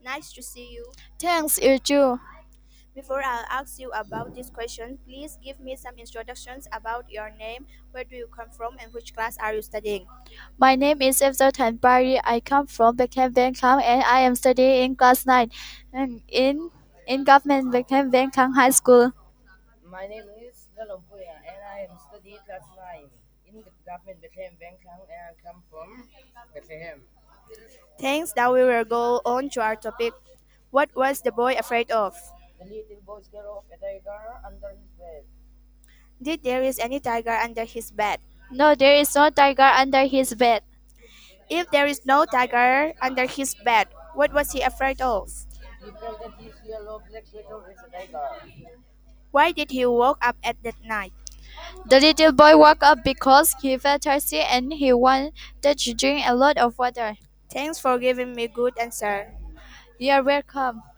Nice to see you. Thanks, you too. Before I ask you about this question, please give me some introductions about your name, where do you come from, and which class are you studying? My name is Efzal Tanpari. I come from Beckham Benkang and I am studying in class 9 and in government Beckham Benkang High School. My name is Lalompuya and I am studying class 9 in the government Bethlehem Bangkok and I come from Bethlehem. Thanks, now we will go on to our topic. What was the boy afraid of? The little boy scared of a tiger under his bed. Did there is any tiger under his bed? No, there is no tiger under his bed. If there is no tiger under his bed, what was he afraid of? He felt that his yellow black sweater is a tiger. Why did he woke up at that night? The little boy woke up because he felt thirsty and he wanted to drink a lot of water. Thanks for giving me good answer. You are welcome.